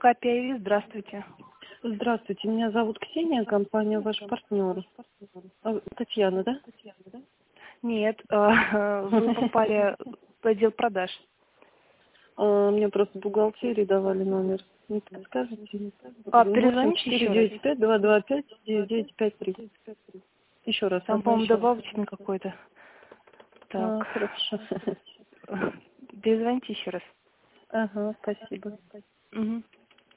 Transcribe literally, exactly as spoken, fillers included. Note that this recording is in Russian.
КПИ, здравствуйте. Здравствуйте, меня зовут Ксения, компания «Ваш партнер». А, Татьяна, да? Нет, э, вы попали в отдел продаж. А, мне просто бухгалтерии давали номер. Не подскажете? А, восемь перезвоните четыре еще раз. девять пять два два пять девять девять пять три. Еще раз, Там, ага, по-моему, еще раз. добавочный какой-то. А, Так. хорошо. Перезвоните еще раз. Ага, спасибо. Угу.